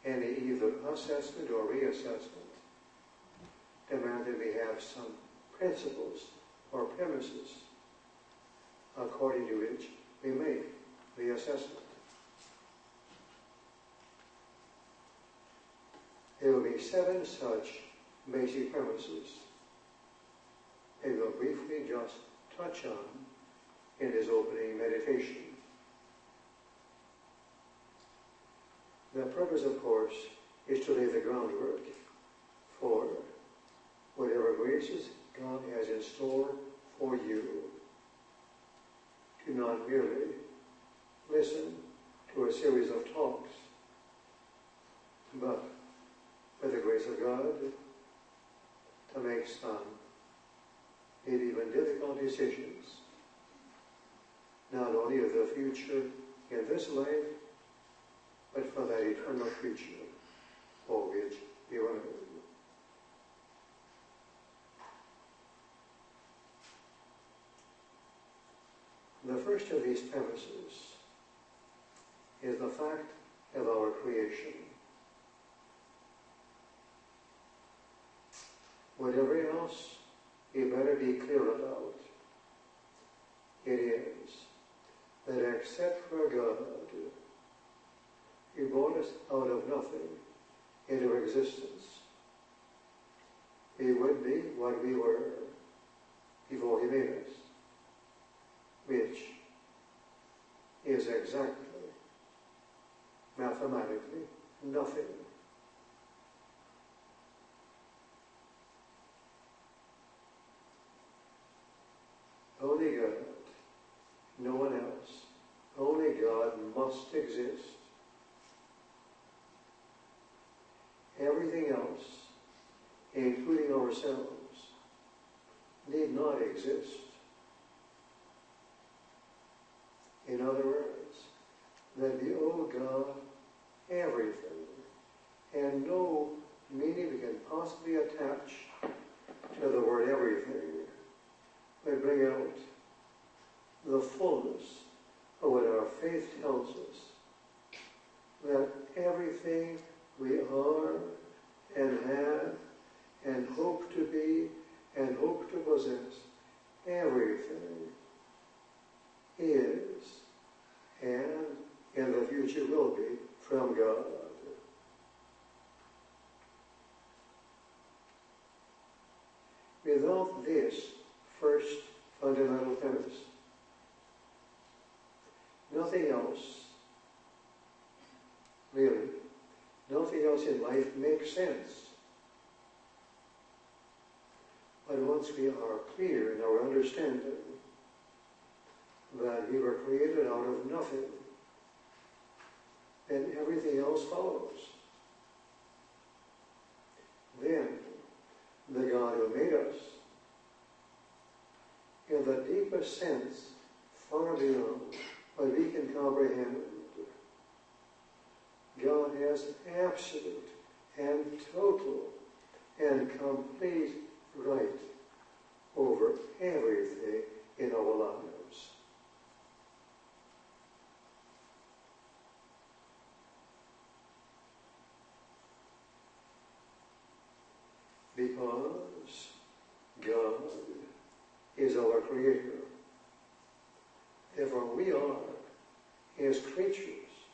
any either assessment or reassessment, demand that we have some principles or premises according to which we make the assessment. There will be 7 such basic premises that we'll briefly just touch on in this opening meditation. The purpose, of course, is to lay the groundwork for whatever graces God has in store for you. To not merely listen to a series of talks, but with the grace of God to make some, maybe even difficult decisions, not only of the future in this life, but for that eternal future for which we were made. The first of these premises is the fact of our creation. Whatever else you better be clear about, it is that except for God, He brought us out of nothing into existence. We would be what we were before He made us, which is exactly, mathematically, nothing. Only God, no one else. Only God must exist. Everything else, including ourselves, need not exist. In other words, that we owe God everything, and no meaning we can possibly attach to the word everything may bring out the fullness of what our faith tells us, that everything we are and have and hope to be and hope to possess, everything is and in the future will be from God. Without this first fundamental premise, nothing else, really, nothing else in life makes sense. But once we are clear in our understanding that we were created out of nothing, then everything else follows. Then the God who made us, in the deepest sense, far beyond what we can comprehend, God has absolute and total and complete right over everything in our lives. Because God is our Creator. Therefore we are His creatures,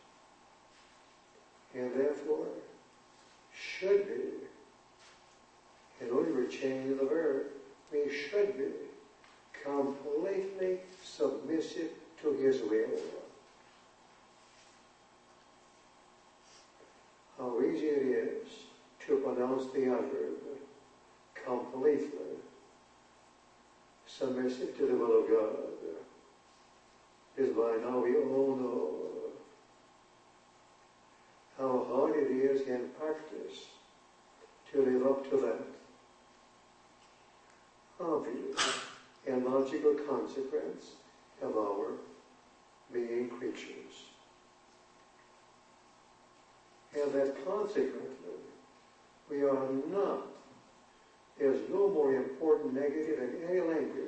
and therefore should be, and only we're changing the verb, we should be completely submissive to His will. How easy it is to pronounce the adverb, completely submissive to the will of God, is by now we all know how hard it is in practice to live up to that obvious and logical consequence of our being creatures. And that consequently, we are not, there's no more important negative in any language.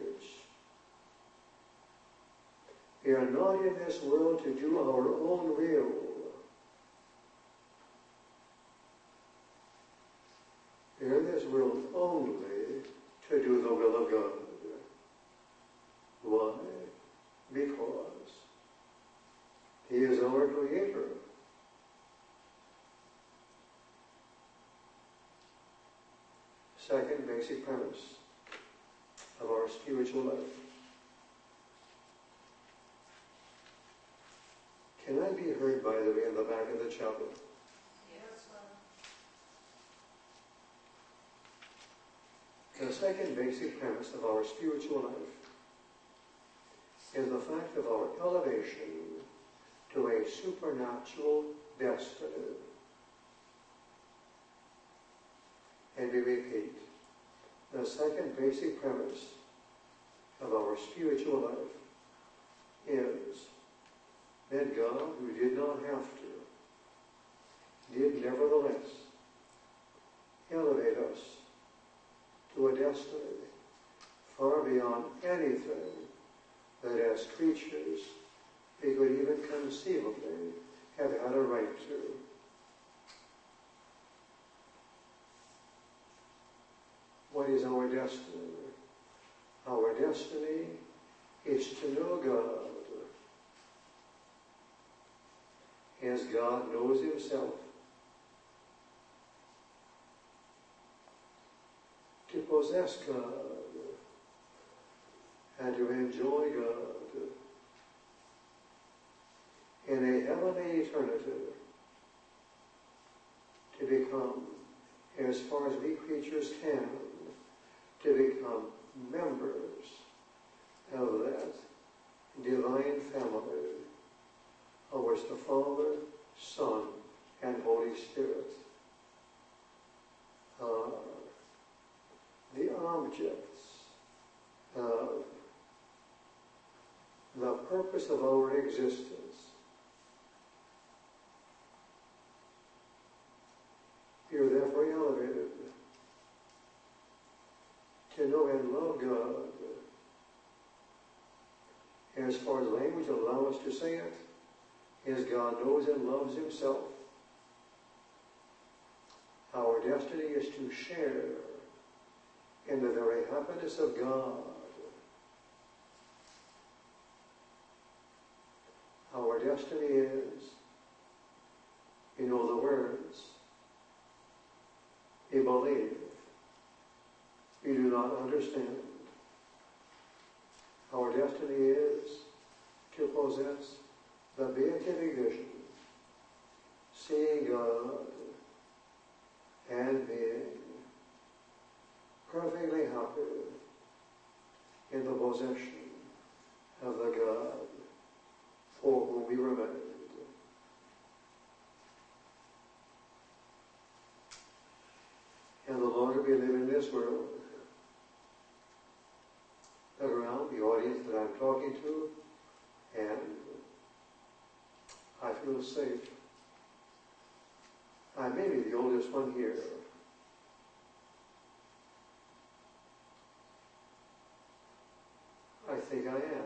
We are not in this world to do our own will. only to do the will of God. Why? Because He is our Creator. Second basic premise of our spiritual life. Can I be heard, by the way, in the back of the chapel? Yes, The second basic premise of our spiritual life is the fact of our elevation to a supernatural destiny. And we repeat, the second basic premise of our spiritual life is that God, who did not have to, did nevertheless elevate us to a destiny far beyond anything that as creatures we could even conceivably have had a right to. What is our destiny? Our destiny is to know God as God knows Himself, to possess God and to enjoy God in a heavenly eternity, to become, as far as we creatures can, to become members of that divine family of which the Father, Son, and Holy Spirit are the objects of the purpose of our existence. We are therefore elevated to know and love God, as far as language allows us to say it, as God knows and loves Himself. Our destiny is to share in the very happiness of God. Our destiny is, you know the words, we believe, we do not understand. Our destiny is to possess the beatific vision, seeing God and being perfectly happy in the possession of the God for whom we were made. And the longer we live in this world, around the audience that I'm talking to, and I feel safe. I may be the oldest one here. I think I am.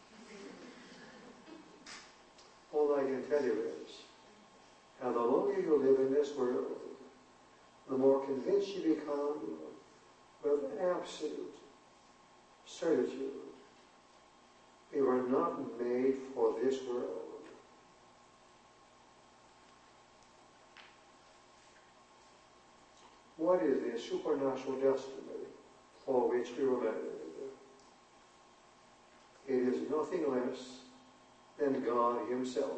All I can tell you is, and the longer you live in this world, the more convinced you become with absolute certitude we were not made for this world. What is the supernatural destiny for which we were made? It is nothing less than God Himself.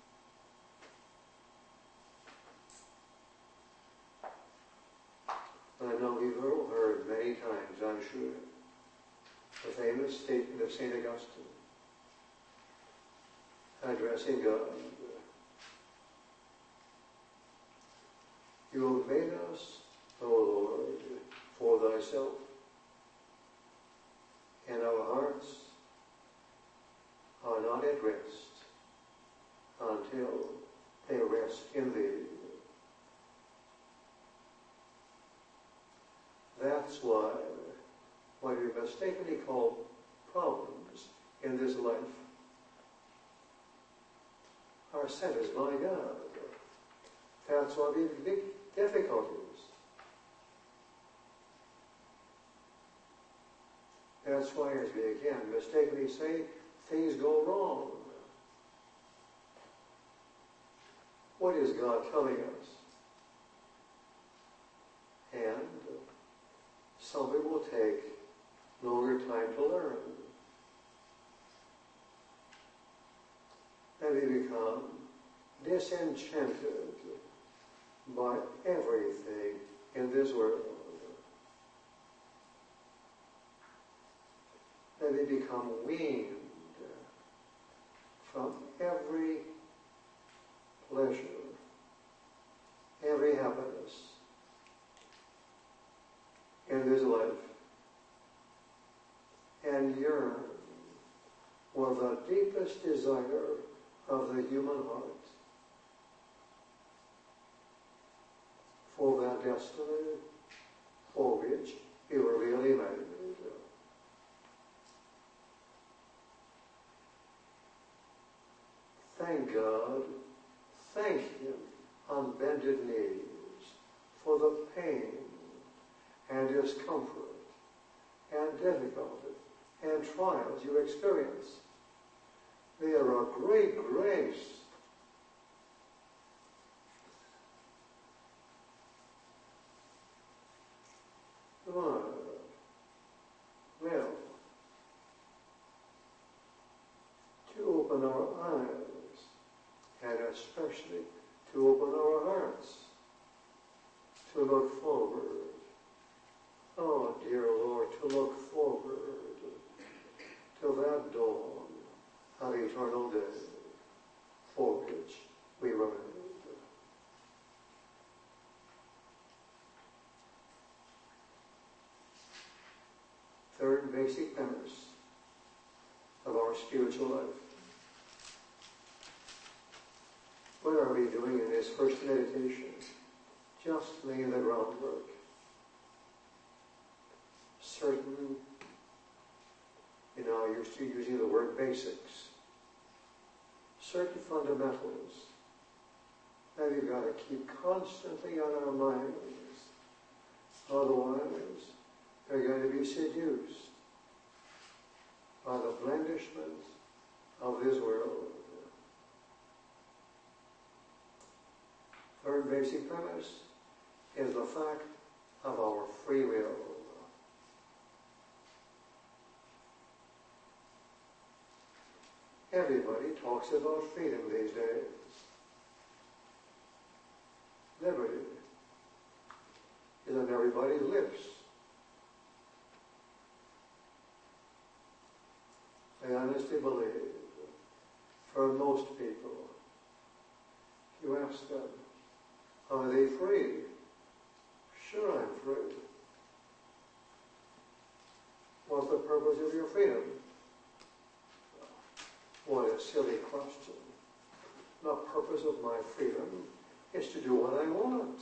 I know we've all heard many times, I'm sure, the famous statement of St. Augustine, addressing God. You have made us, O Lord, for Thyself, and our hearts are not at rest until they rest in Thee. That's why what we mistakenly call problems in this life are sent us by God. That's why we have big difficulties. That's why, as we again mistakenly say, things go wrong. What is God telling us? And some people take longer time to learn. And they become disenchanted by everything in this world. And they become weaned from every pleasure, every happiness in this life, and yearn with the deepest desire of the human heart for that destiny for which we were really made. Thank God, thank Him on bended knees for the pain and discomfort and difficulty and trials you experience. They are a great grace. Well, to open our eyes, and especially to open our hearts, to look forward. Oh, dear Lord, to look forward to that dawn of eternal day for which we were made. Third basic premise of our spiritual life. What are we doing in this first meditation? Just laying the groundwork. Certain, you're still using the word basics. Certain fundamentals that we've got to keep constantly on our minds. Otherwise, they're going to be seduced by the blandishments of this world. Third basic premise is the fact of our free will. Everybody talks about freedom these days. Liberty is on everybody's lips. I honestly believe, for most people, if you ask them, are they free? Sure, I'm free. What's the purpose of your freedom? What a silly question. The purpose of my freedom is to do what I want.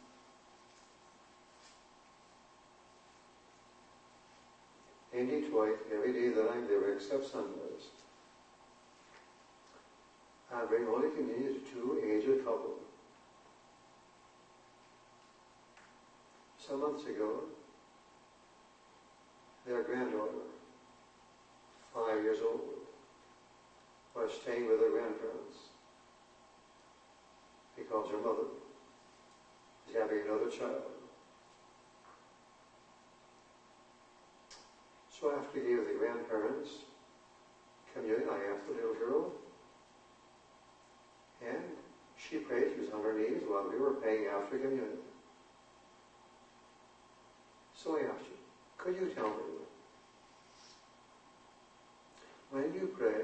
In Detroit, every day that I'm there, except Sundays, I bring Holy Communion to two aged couples. Some months ago, their granddaughter, 5 years old, was staying with her grandparents because her mother was having another child. So after he gave the grandparents communion, I asked the little girl, and she prayed. She was on her knees while we were praying after communion. So I asked her, could you tell me, when you pray,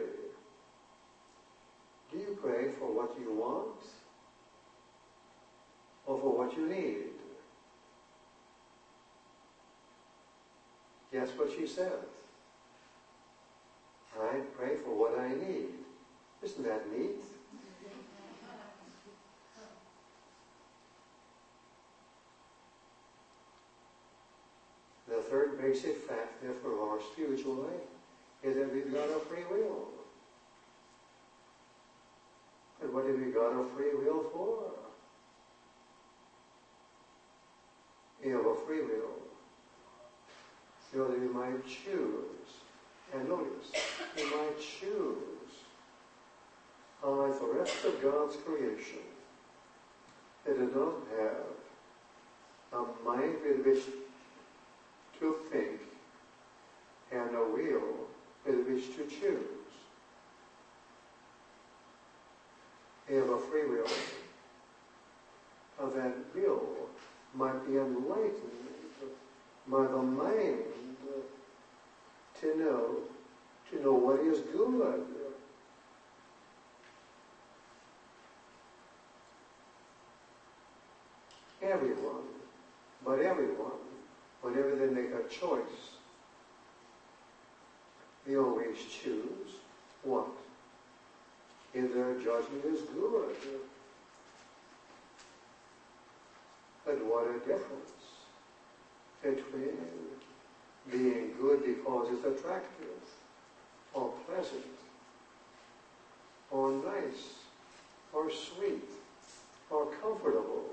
do you pray for what you want or for what you need? Guess what she said? I pray for what I need. Isn't that neat? The third basic fact, therefore, of our spiritual life is that we've got a free will. And what have we got a free will for? We have a free will that we might choose. And notice, we might choose, unlike the rest of God's creation, it did not have a mind with which to think and a will with which to choose. They have a free will, and that will might be enlightened by the mind to know what is good. Everyone, but everyone, whenever they make a choice, they always choose what in their judgment is good. But what a difference between being good because it's attractive, or pleasant, or nice, or sweet, or comfortable,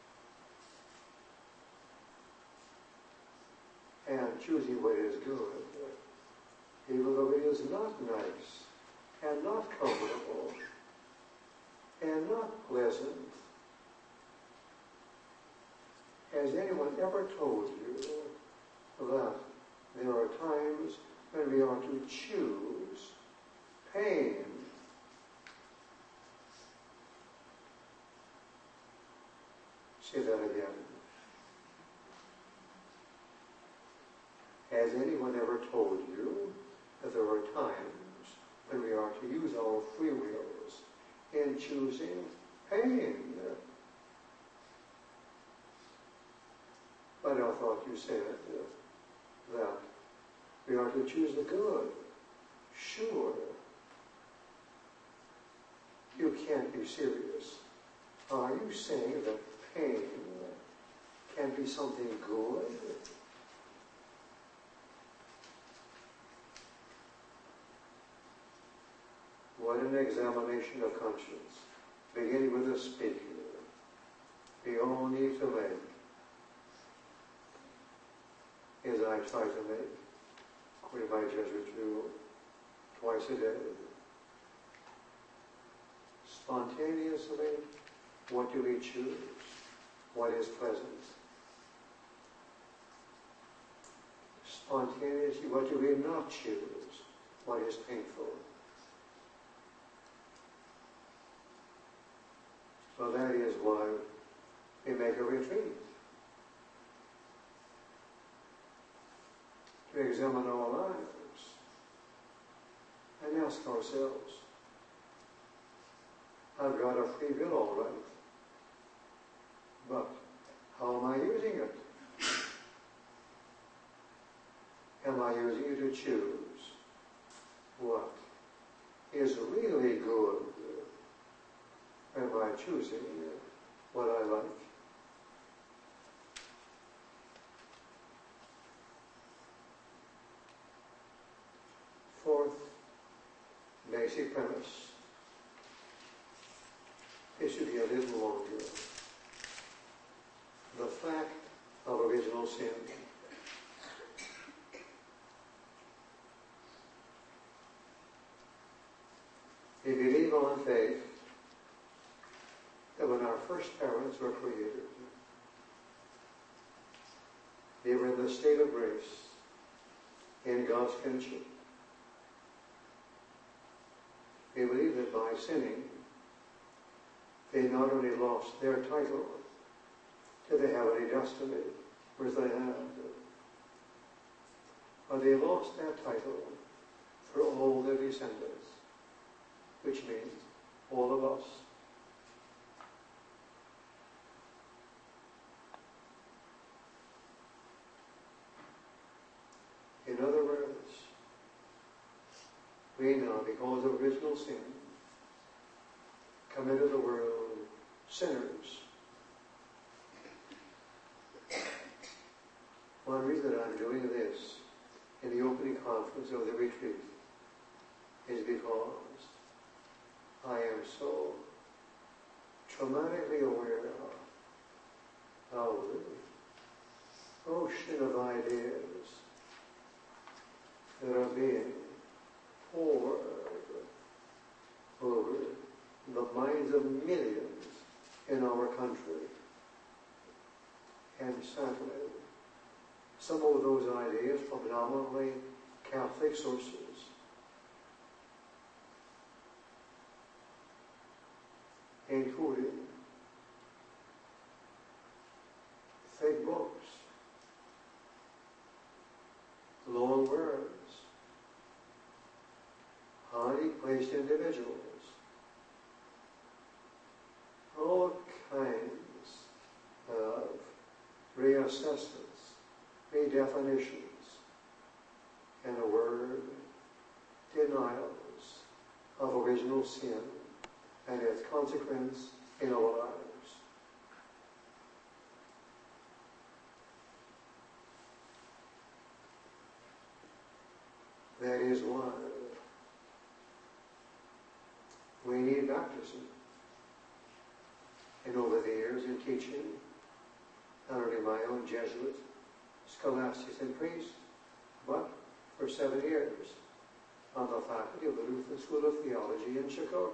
and choosing what is good, even though it is not nice, and not comfortable, and not pleasant. Has anyone ever told you that there are times when we are to choose pain? Say that again. Has anyone ever told you that there are times when we are to use our free wills in choosing pain? But I thought you said that we are to choose the good. Sure. You can't be serious. Are you saying that pain can be something good? What an examination of conscience, beginning with the speaker. We all need to make, as I try to make, according to my Jesuit rule, twice a day. Spontaneously, what do we choose? What is pleasant? Spontaneously, what do we not choose? What is painful? So that is why we make a retreat. To examine our lives and ask ourselves, I've got a free will, all right, but how am I using it? Am I using it to choose what is really good? Am I choosing what I like? Fourth basic premise. It should be a little longer. The fact of original sin. We believe on faith that when our first parents were created, they were in the state of grace, in God's kinship. We believe that by sinning, they not only lost their title to the heavenly destiny, which they had, but they lost that title for all their descendants, which means all of us. In other words, we now, because of original sin, come into the world sinners. One reason that I'm doing this in the opening conference of the retreat is because I am so traumatically aware of the ocean of ideas country. And sadly, some of those ideas from predominantly Catholic sources including thick books, long words, highly placed individuals, all kinds of reassessments, redefinitions, in a word, denials of original sin and its consequence in our lives. That is why we need baptism. And over the years in teaching, not only my own Jesuit, scholastics and priests, but for 7 years on the faculty of the Lutheran School of Theology in Chicago.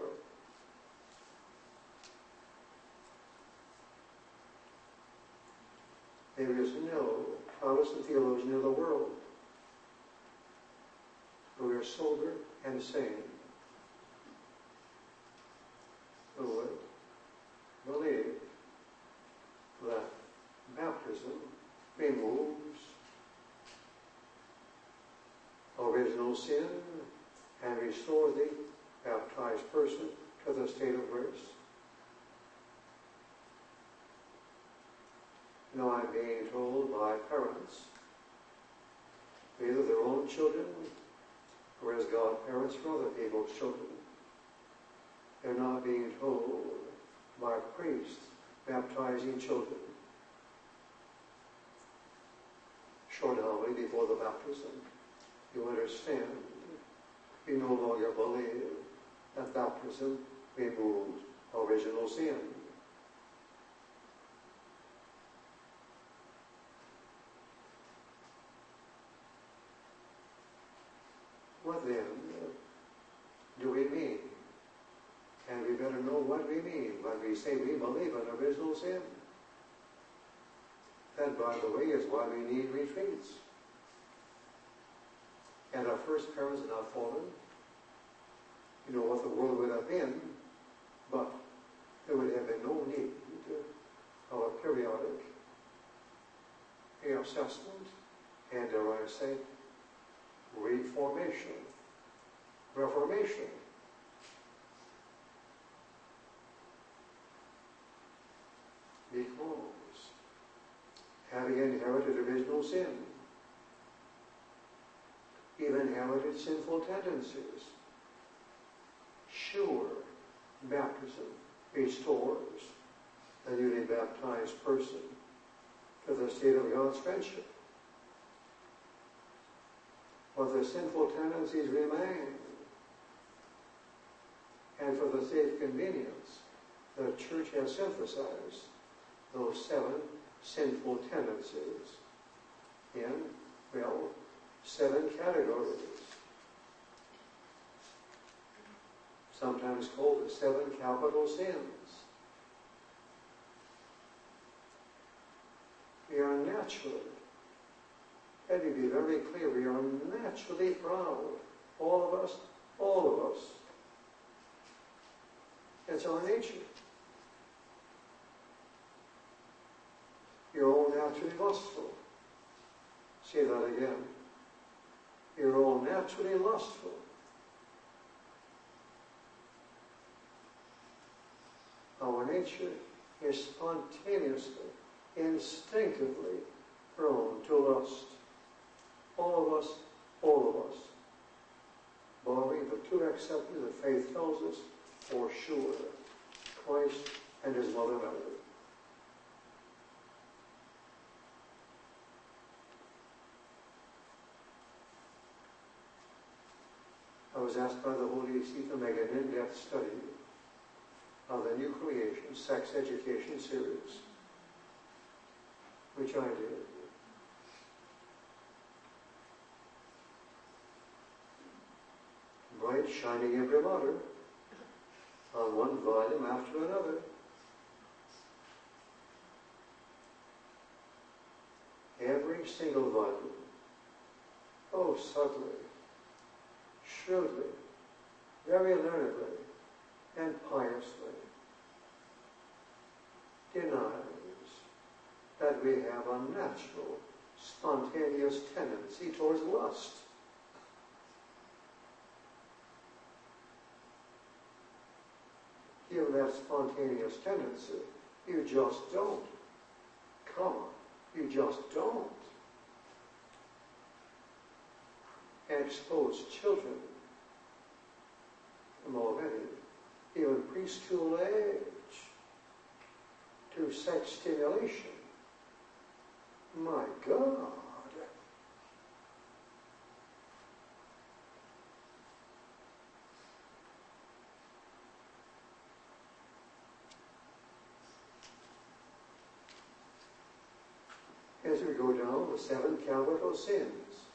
There is no Protestant theologian in the world who is sober and sane who would believe that baptism removes original sin and restores the baptized person to the state of grace. Now I'm being told by parents, either their own children or as godparents for other people's children, they're not being told by priests baptizing children short homily before the baptism. You understand, you no longer believe that baptism removes original sin. What then do we mean? And we better know what we mean when we say we believe in original sin. That, by the way, is why we need retreats. And our first parents had not fallen. You know what the world would have been, but there would have been no need of a periodic reassessment and, dare I say, reformation, reformation. Because having inherited original sin, even inherited sinful tendencies, sure, baptism restores the newly baptized person to the state of God's friendship. But the sinful tendencies remain. And for the sake of convenience, the Church has synthesized those 7 sinful tendencies in, well, 7 categories. Sometimes called the 7 capital sins. We are naturally, let me be very clear, we are naturally proud. All of us, all of us. It's our nature. You're all naturally lustful. Say that again. You're all naturally lustful. Our nature is spontaneously, instinctively prone to lust. All of us, all of us. Barring the 2 exceptions that faith tells us for sure, Christ and his mother Mary. I was asked by the Holy See to make an in-depth study of the New Creation Sex Education series, which I did. Bright, shining imprimatur on one volume after another. single one, oh subtly, shrewdly, very learnedly, and piously, denies that we have a natural, spontaneous tendency towards lust. Given that spontaneous tendency, you just don't. Come on, you just don't. Expose children from already, even preschool age, to sex stimulation. My God. As we go down the 7 capital sins,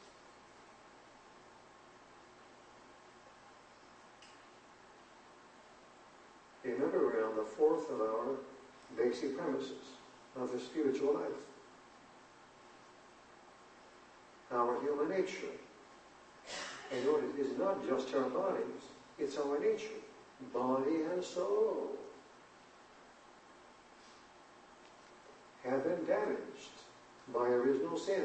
remember we're on the 4th of our basic premises of the spiritual life. Our human nature. And notice, it's not just our bodies, it's our nature, body and soul, have been damaged by original sin.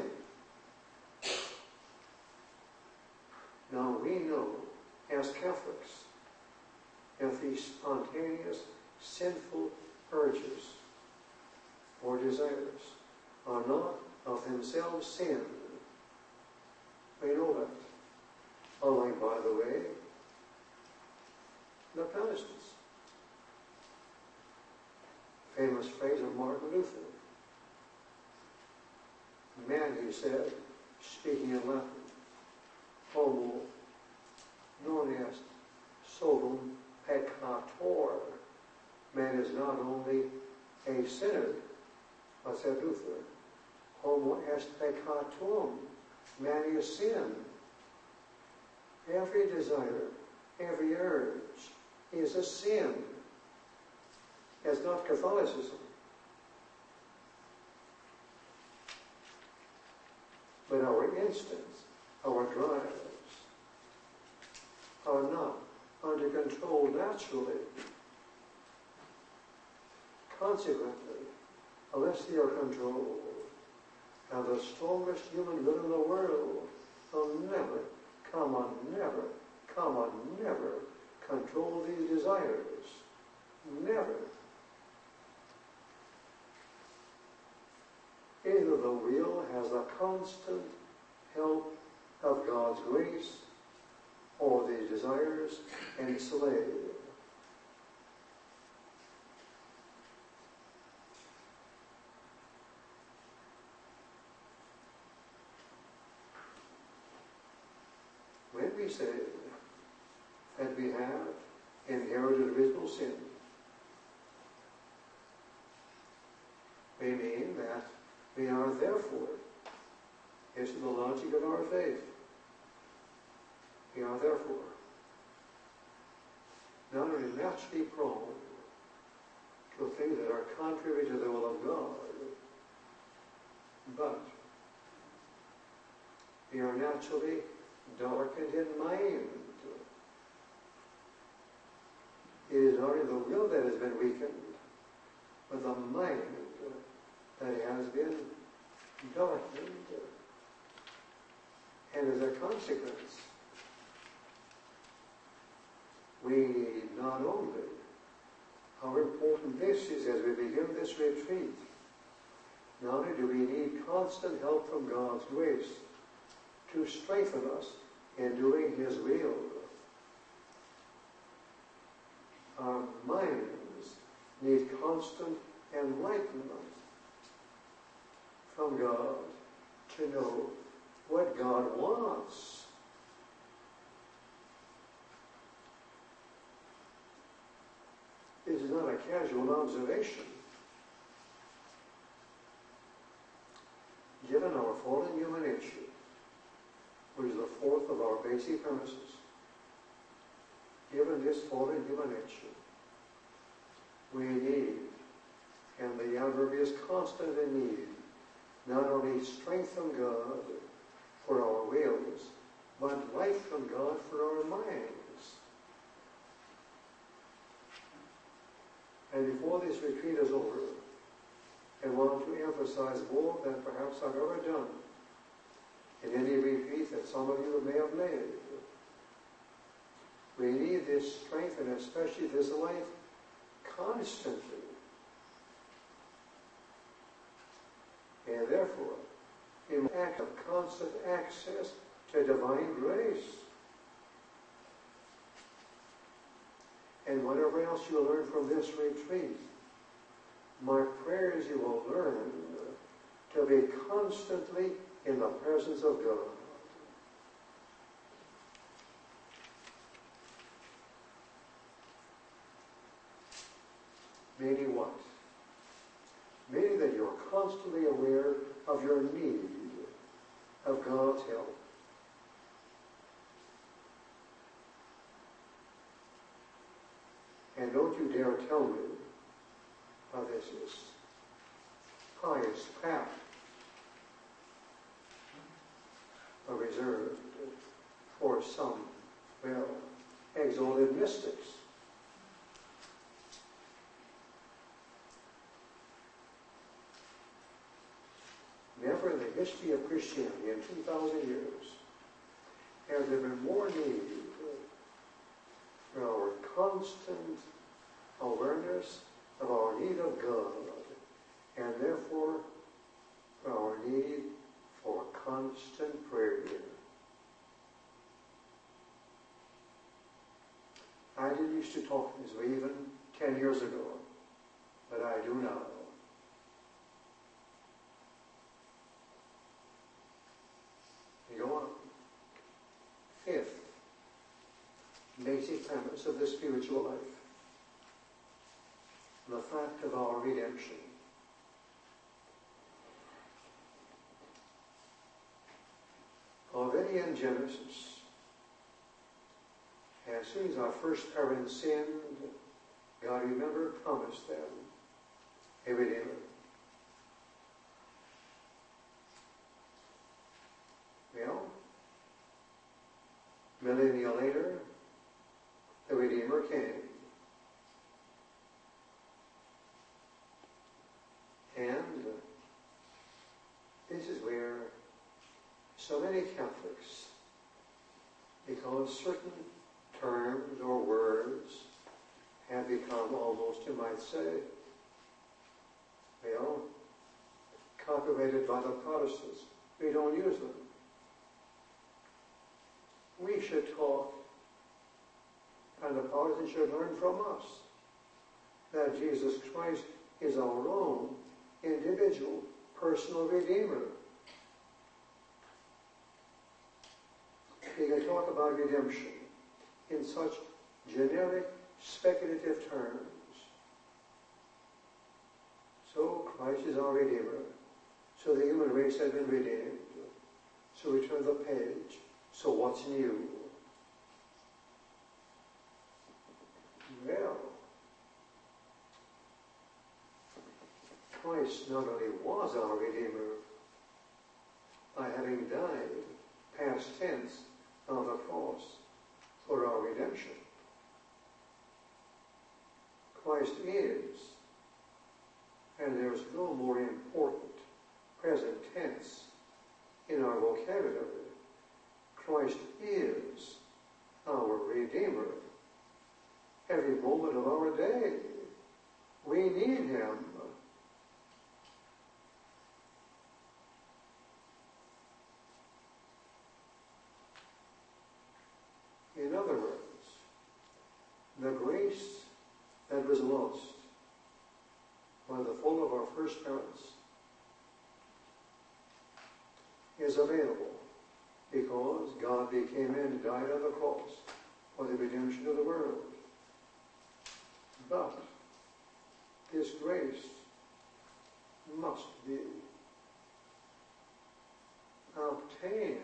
Now we know, as Catholics, that these spontaneous, sinful urges or desires are not of themselves sin. We know that. Unlike, by the way, the Protestants. Famous phrase of Martin Luther. Man, he said, speaking in Latin, homo non est solum peccator. Man is not only a sinner, but said Luther, homo est peccatum. Man is sin. Every desire, every urge is a sin. It's not Catholicism. But our instincts, our drives, are not under control naturally. Consequently, unless they are controlled, and the strongest human will in the world will never control these desires. Never. Either the will has the constant help of God's grace, or these desires enslave. When we say that we have inherited original sin, we mean that we are therefore, is the logic of our faith, we are therefore not only naturally prone to things that are contrary to the will of God, but we are naturally darkened in mind. It is not only the will that has been weakened, but the mind that has been darkened. And as a consequence, we need not only, how important this is as we begin this retreat, not only do we need constant help from God's grace to strengthen us in doing His will, our minds need constant enlightenment from God to know what God wants. This is not a casual observation. Given our fallen human nature, which is the 4th of our basic premises, given this fallen human nature, we need, and the adverb is constant in need, not only strength from God for our wills, but life from God for our minds. And before this retreat is over, I want to emphasize more than perhaps I've ever done in any retreat that some of you may have made. We need this strength, and especially this life, constantly. And therefore, in an act of constant access to divine grace. And whatever else you learn from this retreat, my prayer is you will learn to be constantly in the presence of God. Meaning what? Meaning that you're constantly aware of your need of God's help. And don't you dare tell me how this is pious, pat, or reserved for some, well, exalted mystics. Never in the history of Christianity in 2,000 years has there been more need for our constant awareness of our need of God, and therefore for our need for constant prayer. I didn't used to talk this way even 10 years ago, but I do now. Go on. Fifth, basic premise of the spiritual life, the fact of our redemption. Already in Genesis, as soon as our first parents sinned, God, remember, promised them a Redeemer. Well, millennia later, the Redeemer came. And this is where so many Catholics, because certain terms or words have become almost, you might say, well, copyrighted by the Protestants. We don't use them. We should talk, and the Protestants should learn from us, that Jesus Christ is our own individual, personal Redeemer. We can talk about redemption in such generic, speculative terms. So Christ is our Redeemer. So the human race has been redeemed. So we turn the page. So what's new? Well, Christ not only was our Redeemer by having died, past tense, on the cross for our redemption. Christ is, and there's no more important present tense in our vocabulary, Christ is our Redeemer every moment of our day. We need Him. In other words, the grace that was lost by the fall of our first parents is available because God became man and died on the cross for the redemption of the world. But this grace must be obtained.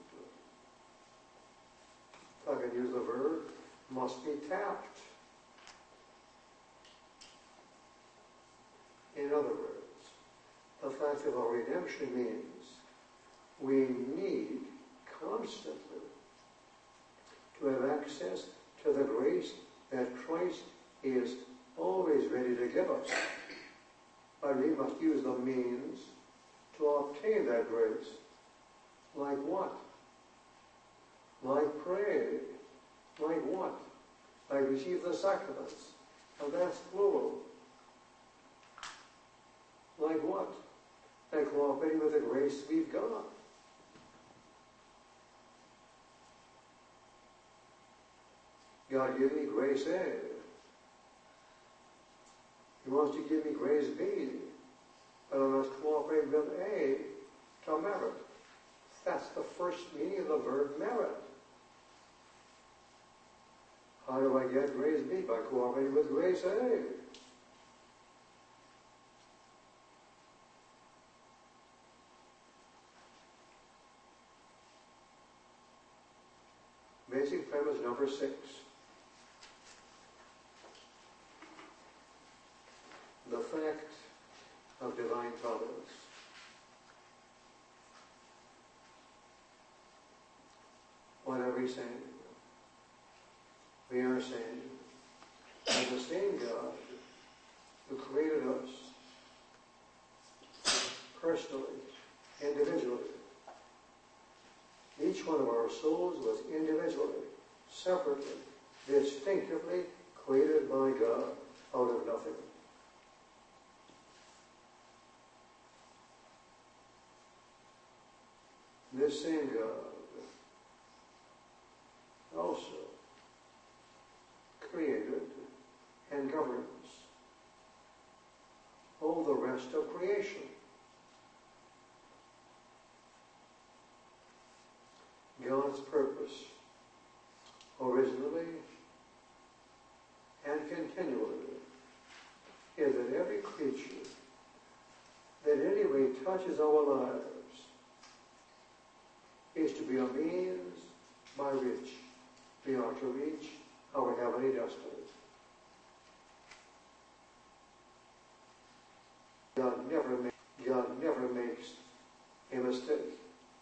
If I can use the verb, must be tapped. In other words, the fact fact of our redemption means we need constantly to have access to the grace that Christ is always ready to give us. But we must use the means to obtain that grace. Like what? Like pray. Like what? Like receive the sacraments. And that's plural. Like what? Like cooperating with the grace we've got. God, give me grace A. He wants to give me grace B. But I must cooperate with A to merit. That's the first meaning of the verb merit. How do I get grace B? By cooperating with grace A. Basic premise number 6. The fact of divine providence. What are we saying? We are saying that the same God who created us personally, individually, each one of our souls was individually, separately, distinctively created by God out of nothing. This same God also created and governs all the rest of creation. God's purpose, originally and continually, is that every creature that in any way touches our lives is to be a means by which we are to reach our heavenly destiny. God never makes a mistake.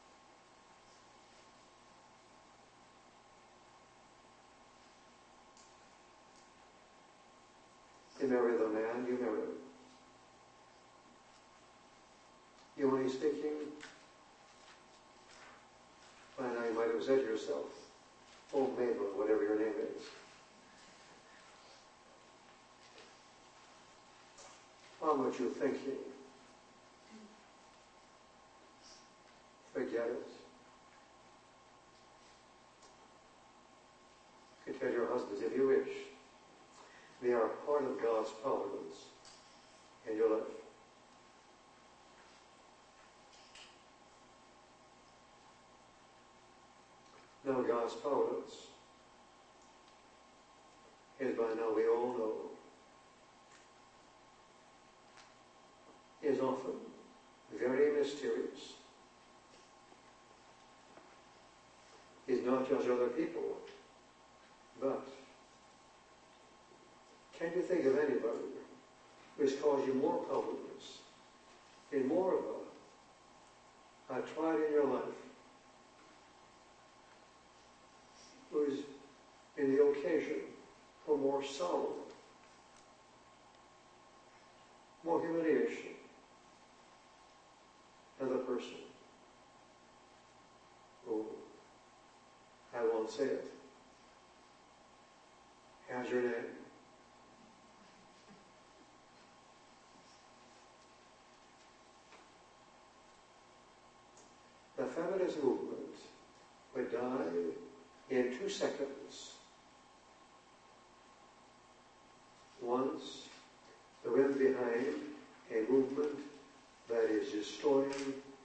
You marry the man you marry. Humanly speaking, by now you might have said to yourself, oh Mabel, whatever your name is, how much you thinking? Forget it. You can tell your husbands if you wish. They are part of God's providence in your life. Now God's providence is, by now we all know, is often very mysterious. Is not just other people, but can you think of anybody who has caused you more problems, in more of a tried in your life, who is in the occasion for more sorrow, more humiliation than the person who, I won't say it, has your name? The feminist movement would die in 2 seconds. Once the wind behind a movement that is destroying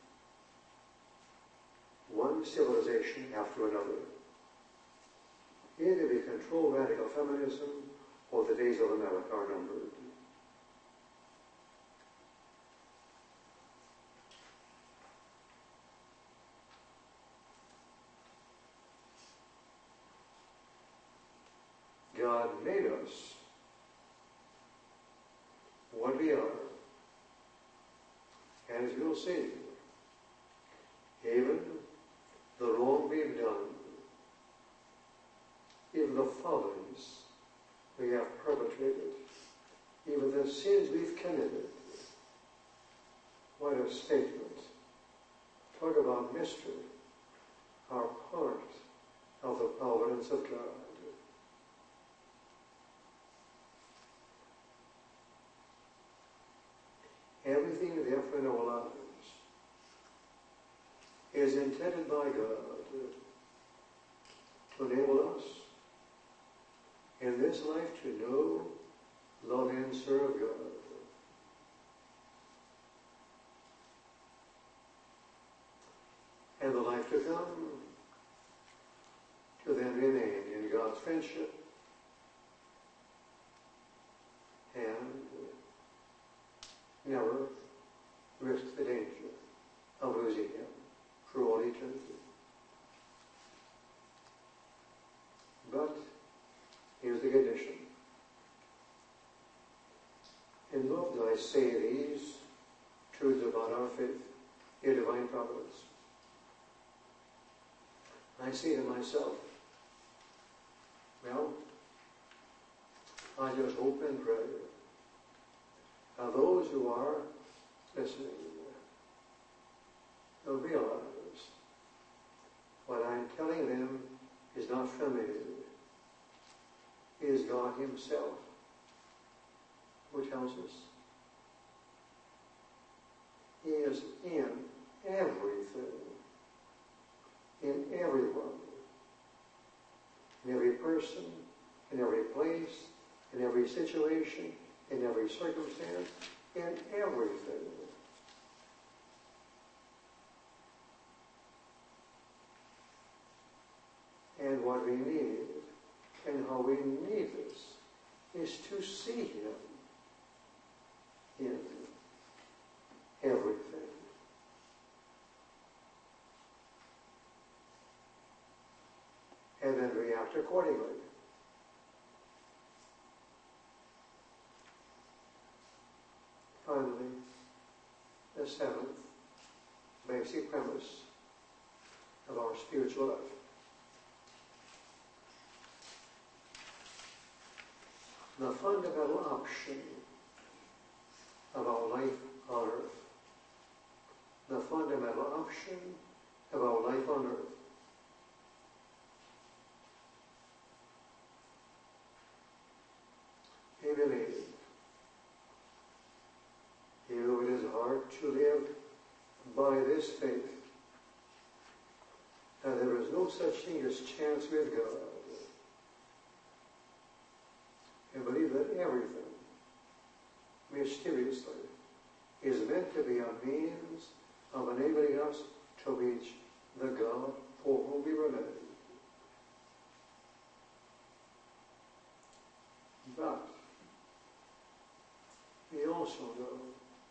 one civilization after another. Either we control radical feminism or the days of America are numbered. God made us what we are, and His see. Even the wrong we've done, even the follies we have perpetrated, even the sins we've committed. What a statement. Talk about mystery, our part of the providence of God. Everything, therefore, in our lives is intended by God to enable us in this life to know, love, and serve God. And the life to come to then remain in God's friendship and never risk the danger of losing Him for all eternity. But here's the condition. In love do I say these truths about our faith, your divine providence. I say to myself, well, I just hope and pray that those who are listening will realize what I'm telling them is not from me. It is God Himself who tells us. He is in everything, in everyone, in every person, in every place, in every situation, in every circumstance, in everything. And what we need, and how we need this, is to see Him in everything. And then react accordingly. Finally, the seventh basic premise of our spiritual life. The fundamental option of our life on earth. The fundamental option of our life on earth. We believe, even though it is hard to live by this faith, that there is no such thing as chance with God. And believe that everything, mysteriously, is meant to be a means of enabling us to reach the God for whom we were made. But we also know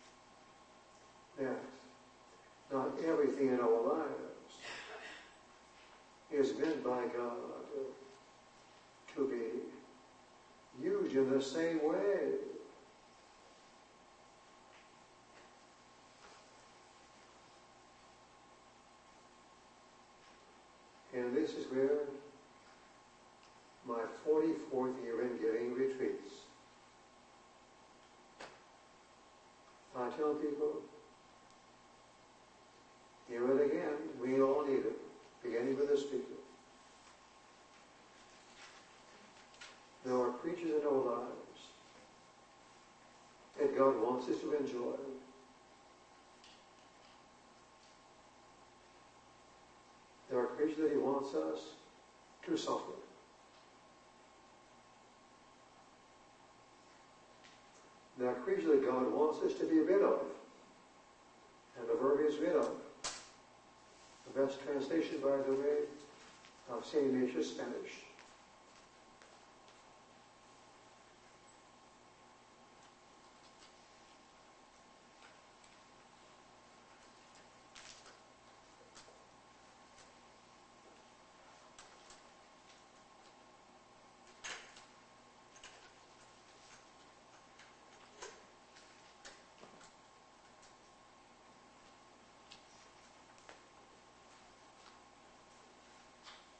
that not everything in our lives is meant by God to be used in the same way. And this is where my 44th year in giving retreats. I tell people, here and again, we all need it, beginning with the speaker. There are creatures in our lives that God wants us to enjoy. There are creatures that He wants us to suffer. There are creatures that God wants us to be rid of. And the verb is rid of. The best translation, by the way, of St. Ignatius Spanish.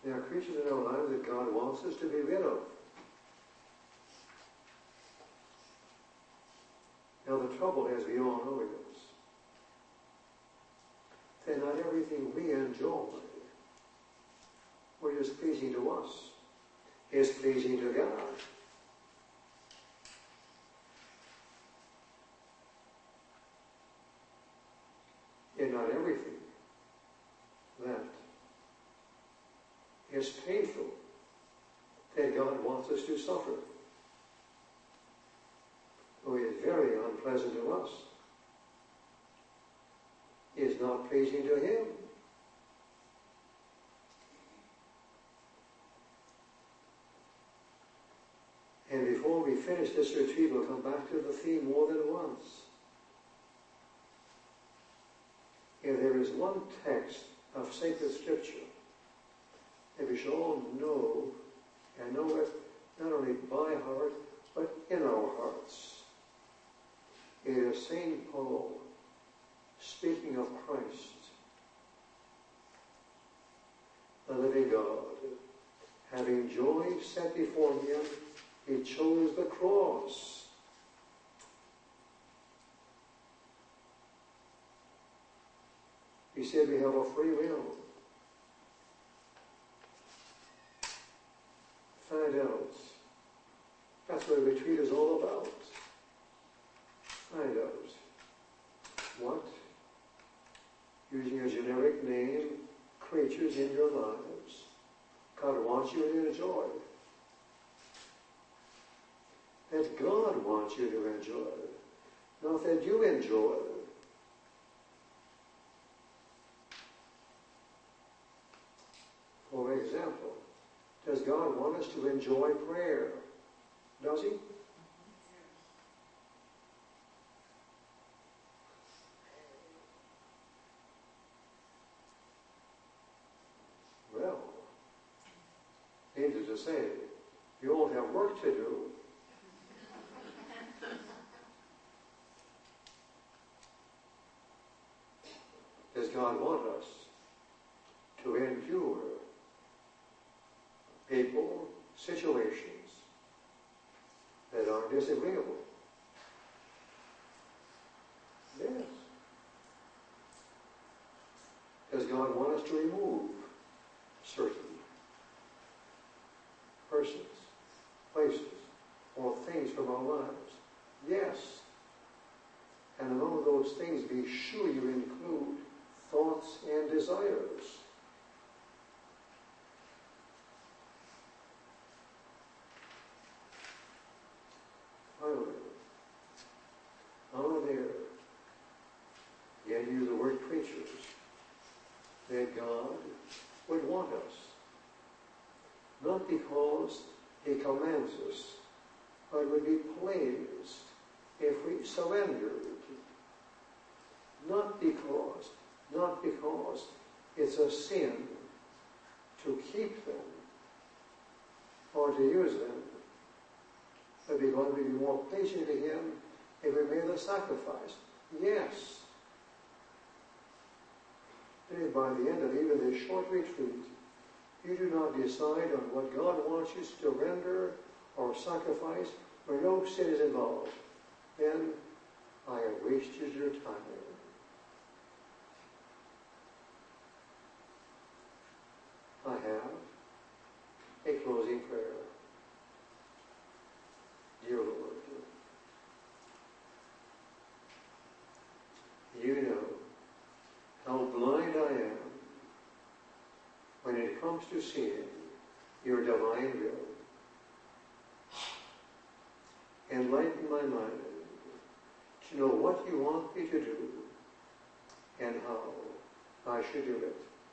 There are creatures in our lives that God wants us to be rid of. Now the trouble, as we all know, is that not everything we enjoy, which is pleasing to us, is pleasing to God. And not everything that is painful that God wants us to suffer, or is very unpleasant to us, is not pleasing to Him. And before we finish this retreat, we'll come back to the theme more than once. If there is one text of sacred scripture that we should all know, and know it not only by heart, but in our hearts, it is St. Paul speaking of Christ, the living God. Having joy set before Him, He chose the cross. He said we have a free will. Find out. That's what the retreat is all about. Find out what, using a generic name, creatures in your lives God wants you to enjoy. That God wants you to enjoy. Not that you enjoy. For example, does God want us to enjoy prayer? Does He? Well, needless to say, you all have work to do. Does God want us to endure people, situations that are disagreeable? Yes. Does God want us to remove certain persons, places, or things from our lives? Yes. And among those things, be sure you include thoughts and desires. Finally, are there, again use the word creatures, that God would want us? Not because He commands us, but would be pleased if we surrendered. Not because it's a sin to keep them or to use them, but because it would be more pleasing to Him if we made the sacrifice. Yes. And if by the end of even this short retreat, you do not decide on what God wants you to render or sacrifice, where no sin is involved, then I have wasted your time. I have a closing prayer. Dear Lord, you know how blind I am when it comes to seeing your divine will. Enlighten my mind to know what you want me to do and how I should do it.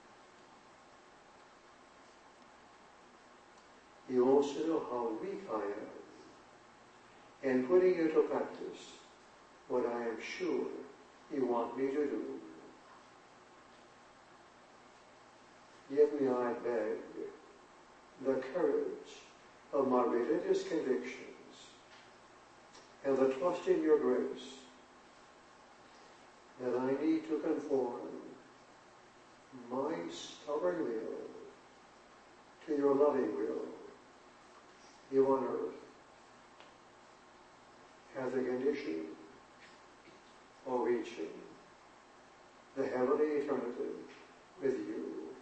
You also know how weak I am in putting into practice what I am sure you want me to do. Give me, I beg, the courage of my religious convictions and the trust in your grace that I need to conform my stubborn will your loving will here on earth as a condition for reaching the heavenly eternity with you.